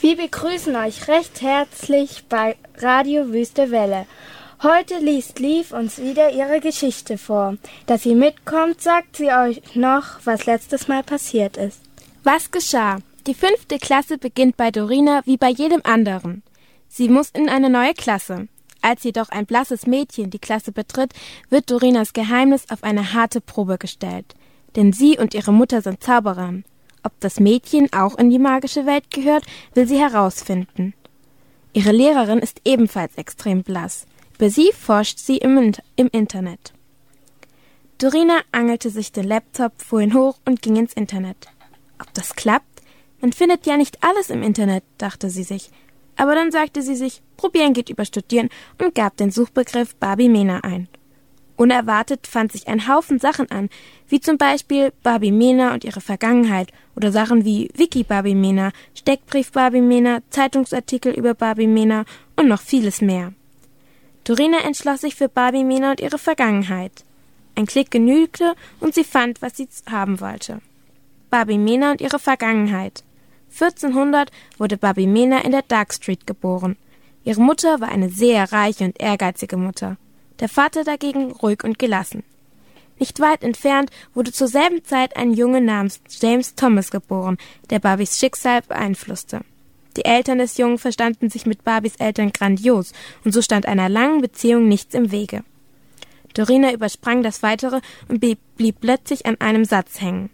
Wir begrüßen euch recht herzlich bei Radio Wüste Welle. Heute liest Liv uns wieder ihre Geschichte vor. Dass sie mitkommt, sagt sie euch noch, was letztes Mal passiert ist. Was geschah? Die 5. Klasse beginnt bei Dorina wie bei jedem anderen. Sie muss in eine neue Klasse. Als jedoch ein blasses Mädchen die Klasse betritt, wird Dorinas Geheimnis auf eine harte Probe gestellt. Denn sie und ihre Mutter sind Zauberin. Ob das Mädchen auch in die magische Welt gehört, will sie herausfinden. Ihre Lehrerin ist ebenfalls extrem blass. Über sie forscht sie im Internet. Dorina angelte sich den Laptop, fuhr ihn hoch und ging ins Internet. Ob das klappt? Man findet ja nicht alles im Internet, dachte sie sich. Aber dann sagte sie sich, probieren geht über studieren und gab den Suchbegriff Barbie-Mena ein. Unerwartet fand sich ein Haufen Sachen an, wie zum Beispiel Barbie-Mena und ihre Vergangenheit oder Sachen wie Wiki-Barbie-Mena, Steckbrief-Barbie-Mena, Zeitungsartikel über Barbie-Mena und noch vieles mehr. Dorina entschloss sich für Barbie-Mena und ihre Vergangenheit. Ein Klick genügte und sie fand, was sie haben wollte. Barbie-Mena und ihre Vergangenheit. 1400 wurde Barbie-Mena in der Dark Street geboren. Ihre Mutter war eine sehr reiche und ehrgeizige Mutter. Der Vater dagegen ruhig und gelassen. Nicht weit entfernt wurde zur selben Zeit ein Junge namens James Thomas geboren, der Barbies Schicksal beeinflusste. Die Eltern des Jungen verstanden sich mit Barbies Eltern grandios, und so stand einer langen Beziehung nichts im Wege. Dorina übersprang das Weitere und blieb plötzlich an einem Satz hängen.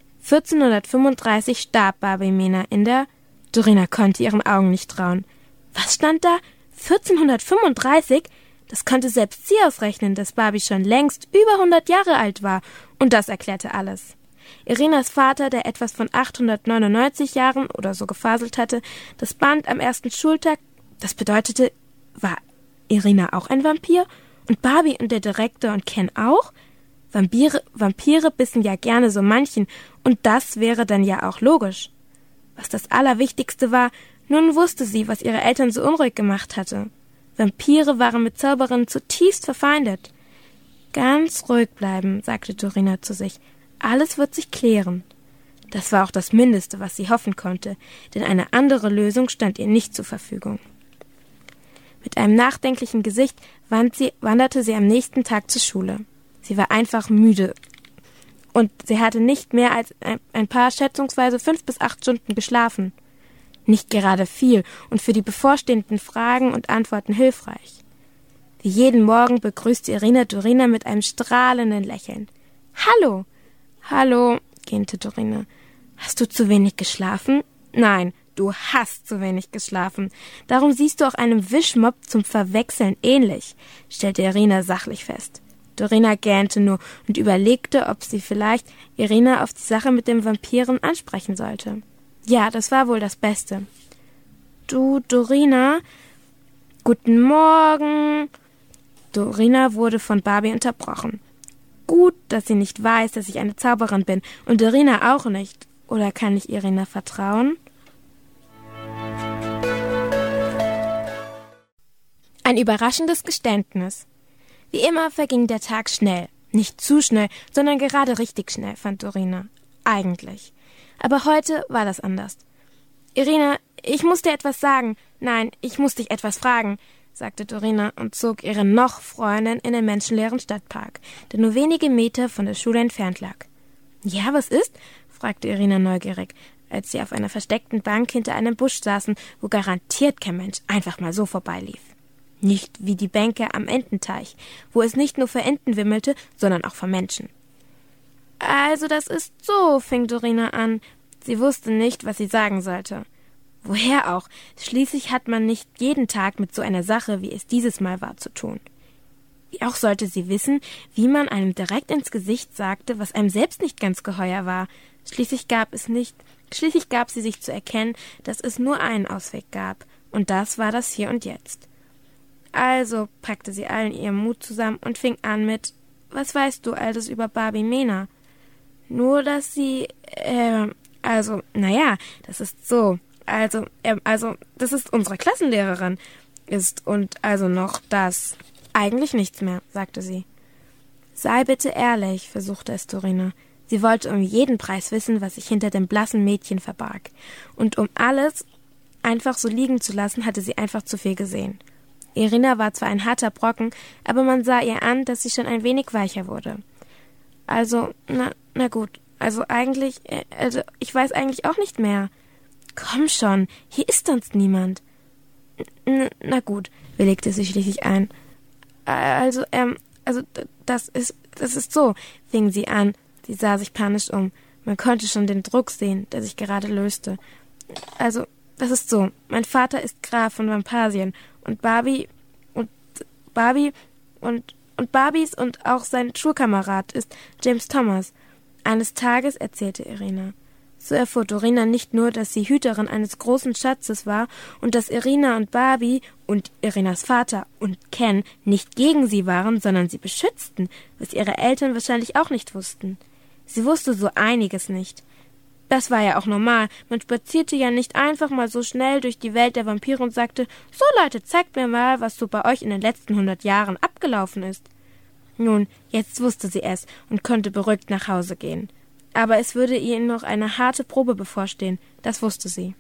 1435 starb Barbie-Mena in der... Dorina konnte ihren Augen nicht trauen. Was stand da? 1435? Das konnte selbst sie ausrechnen, dass Barbie schon längst über 100 Jahre alt war. Und das erklärte alles. Irinas Vater, der etwas von 899 Jahren oder so gefaselt hatte, das Band am ersten Schultag, das bedeutete, war Irina auch ein Vampir? Und Barbie und der Direktor und Ken auch? Vampire bissen ja gerne so manchen, und das wäre dann ja auch logisch. Was das Allerwichtigste war, nun wusste sie, was ihre Eltern so unruhig gemacht hatte. Vampire waren mit Zauberinnen zutiefst verfeindet. Ganz ruhig bleiben, sagte Dorina zu sich. Alles wird sich klären. Das war auch das Mindeste, was sie hoffen konnte, denn eine andere Lösung stand ihr nicht zur Verfügung. Mit einem nachdenklichen Gesicht wanderte sie am nächsten Tag zur Schule. Sie war einfach müde und sie hatte nicht mehr als ein paar schätzungsweise 5 bis 8 Stunden geschlafen. Nicht gerade viel und für die bevorstehenden Fragen und Antworten hilfreich. Wie jeden Morgen begrüßte Irina Dorina mit einem strahlenden Lächeln. »Hallo!« »Hallo«, gähnte Dorina. »Hast du zu wenig geschlafen?« »Nein, du hast zu wenig geschlafen. Darum siehst du auch einem Wischmopp zum Verwechseln ähnlich«, stellte Irina sachlich fest. Dorina gähnte nur und überlegte, ob sie vielleicht Irina auf die Sache mit dem Vampiren ansprechen sollte. Ja, das war wohl das Beste. »Du, Dorina?« »Guten Morgen!« Dorina wurde von Barbie unterbrochen. Gut, dass sie nicht weiß, dass ich eine Zauberin bin, und Dorina auch nicht. Oder kann ich Irina vertrauen? Ein überraschendes Geständnis. Wie immer verging der Tag schnell. Nicht zu schnell, sondern gerade richtig schnell, fand Dorina. Eigentlich. Aber heute war das anders. »Irina, ich muss dir etwas sagen. Nein, ich muss dich etwas fragen«, sagte Dorina und zog ihre Freundin in den menschenleeren Stadtpark, der nur wenige Meter von der Schule entfernt lag. »Ja, was ist?« fragte Irina neugierig, als sie auf einer versteckten Bank hinter einem Busch saßen, wo garantiert kein Mensch einfach mal so vorbeilief. Nicht wie die Bänke am Ententeich, wo es nicht nur vor Enten wimmelte, sondern auch vor Menschen. »Also das ist so«, fing Dorina an. Sie wusste nicht, was sie sagen sollte. Woher auch? Schließlich hat man nicht jeden Tag mit so einer Sache, wie es dieses Mal war, zu tun. Wie auch sollte sie wissen, wie man einem direkt ins Gesicht sagte, was einem selbst nicht ganz geheuer war. Schließlich gab sie sich zu erkennen, dass es nur einen Ausweg gab, und das war das Hier und Jetzt. Also packte sie allen ihren Mut zusammen und fing an mit: »Was weißt du alles über Barbie-Mena?« »Nur, dass sie, das ist so. Das ist unsere Klassenlehrerin. Ist und also noch das. Eigentlich nichts mehr«, sagte sie. »Sei bitte ehrlich«, versuchte es Dorina. Sie wollte um jeden Preis wissen, was sich hinter dem blassen Mädchen verbarg. Und um alles einfach so liegen zu lassen, hatte sie einfach zu viel gesehen. Irina war zwar ein harter Brocken, aber man sah ihr an, dass sie schon ein wenig weicher wurde. Also, na gut, ich weiß eigentlich auch nicht mehr. Komm schon, hier ist sonst niemand. Na gut, willigte sie schließlich ein. Das ist so, fing sie an. Sie sah sich panisch um. Man konnte schon den Druck sehen, der sich gerade löste. Also, das ist so. Mein Vater ist Graf von Vampasien und Barbie und Barbies und auch sein Schulkamerad ist James Thomas. Eines Tages, erzählte Irina. So erfuhr Dorina nicht nur, dass sie Hüterin eines großen Schatzes war und dass Irina und Barbie und Irinas Vater und Ken nicht gegen sie waren, sondern sie beschützten, was ihre Eltern wahrscheinlich auch nicht wussten. Sie wusste so einiges nicht. Das war ja auch normal. Man spazierte ja nicht einfach mal so schnell durch die Welt der Vampire und sagte, so Leute, zeigt mir mal, was so bei euch in den letzten 100 Jahren abgelaufen ist. Nun, jetzt wusste sie es und konnte beruhigt nach Hause gehen. Aber es würde ihr noch eine harte Probe bevorstehen, das wusste sie.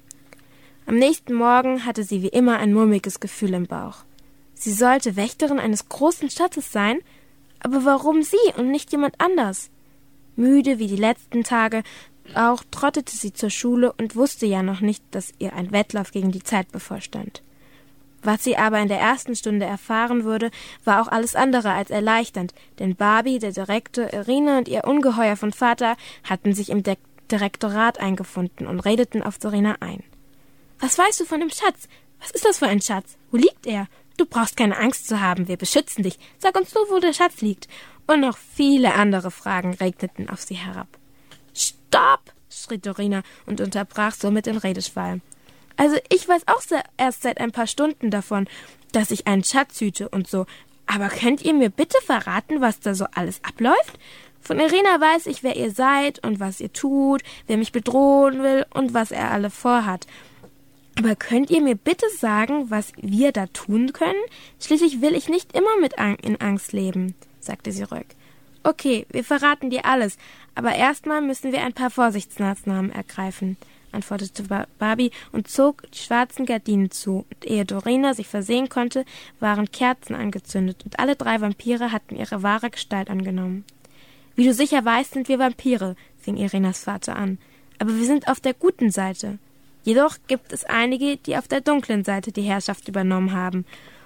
Am nächsten Morgen hatte sie wie immer ein mulmiges Gefühl im Bauch. Sie sollte Wächterin eines großen Schatzes sein, aber warum sie und nicht jemand anders? Müde wie die letzten Tage auch trottete sie zur Schule und wusste ja noch nicht, dass ihr ein Wettlauf gegen die Zeit bevorstand. Was sie aber in der ersten Stunde erfahren würde, war auch alles andere als erleichternd, denn Barbie, der Direktor, Irina und ihr Ungeheuer von Vater hatten sich im Direktorat eingefunden und redeten auf Dorina ein. »Was weißt du von dem Schatz? Was ist das für ein Schatz? Wo liegt er? Du brauchst keine Angst zu haben, wir beschützen dich. Sag uns nur, wo der Schatz liegt.« Und noch viele andere Fragen regneten auf sie herab. »Stopp!« schrie Dorina und unterbrach somit den Redeschwall. »Also ich weiß auch erst seit ein paar Stunden davon, dass ich einen Schatz hüte und so. Aber könnt ihr mir bitte verraten, was da so alles abläuft? Von Irina weiß ich, wer ihr seid und was ihr tut, wer mich bedrohen will und was er alle vorhat. Aber könnt ihr mir bitte sagen, was wir da tun können? Schließlich will ich nicht immer in Angst leben«, sagte sie ruhig. »Okay, wir verraten dir alles, aber erstmal müssen wir ein paar Vorsichtsmaßnahmen ergreifen«, antwortete Barbie und zog die schwarzen Gardinen zu, und ehe Dorina sich versehen konnte, waren Kerzen angezündet, und alle 3 Vampire hatten ihre wahre Gestalt angenommen. »Wie du sicher weißt, sind wir Vampire«, fing Irinas Vater an, »aber wir sind auf der guten Seite. Jedoch gibt es einige, die auf der dunklen Seite die Herrschaft übernommen haben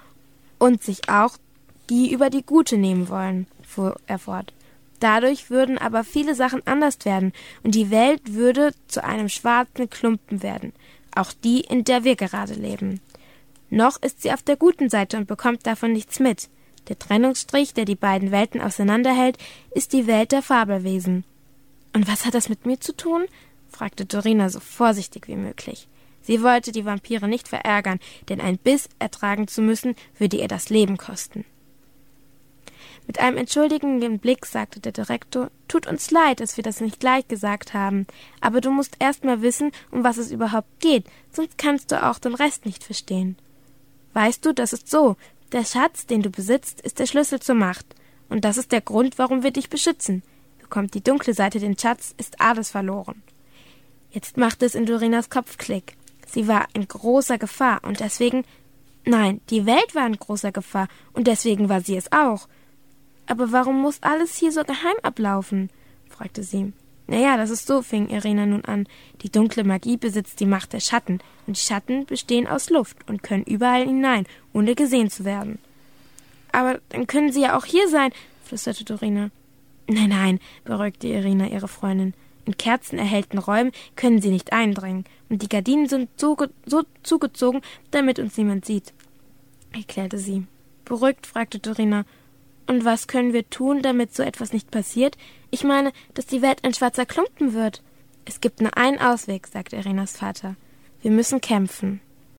und sich auch die über die gute nehmen wollen«, fuhr er fort. »Dadurch würden aber viele Sachen anders werden, und die Welt würde zu einem schwarzen Klumpen werden, auch die, in der wir gerade leben. Noch ist sie auf der guten Seite und bekommt davon nichts mit. Der Trennungsstrich, der die beiden Welten auseinanderhält, ist die Welt der Fabelwesen.« »Und was hat das mit mir zu tun?« fragte Dorina so vorsichtig wie möglich. Sie wollte die Vampire nicht verärgern, denn ein Biss ertragen zu müssen, würde ihr das Leben kosten. Mit einem entschuldigenden Blick sagte der Direktor, »Tut uns leid, dass wir das nicht gleich gesagt haben, aber du musst erst mal wissen, um was es überhaupt geht, sonst kannst du auch den Rest nicht verstehen. Weißt du, das ist so, der Schatz, den du besitzt, ist der Schlüssel zur Macht, und das ist der Grund, warum wir dich beschützen. Bekommt die dunkle Seite den Schatz, ist alles verloren.« Jetzt machte es in Dorinas Kopf Klick. Sie war in großer Gefahr, und deswegen, nein, die Welt war in großer Gefahr, und deswegen war sie es auch. »Aber warum muss alles hier so geheim ablaufen?« fragte sie. »Naja, das ist so«, fing Irina nun an. »Die dunkle Magie besitzt die Macht der Schatten, und die Schatten bestehen aus Luft und können überall hinein, ohne gesehen zu werden.« »Aber dann können sie ja auch hier sein«, flüsterte Dorina. »Nein«, beruhigte Irina ihre Freundin. »In kerzenerhellten Räumen können sie nicht eindringen, und die Gardinen sind so zugezogen, damit uns niemand sieht«, erklärte sie. Beruhigt fragte Dorina, »Und was können wir tun, damit so etwas nicht passiert? Ich meine, dass die Welt ein schwarzer Klumpen wird.« »Es gibt nur einen Ausweg«, sagte Irinas Vater. »Wir müssen kämpfen.«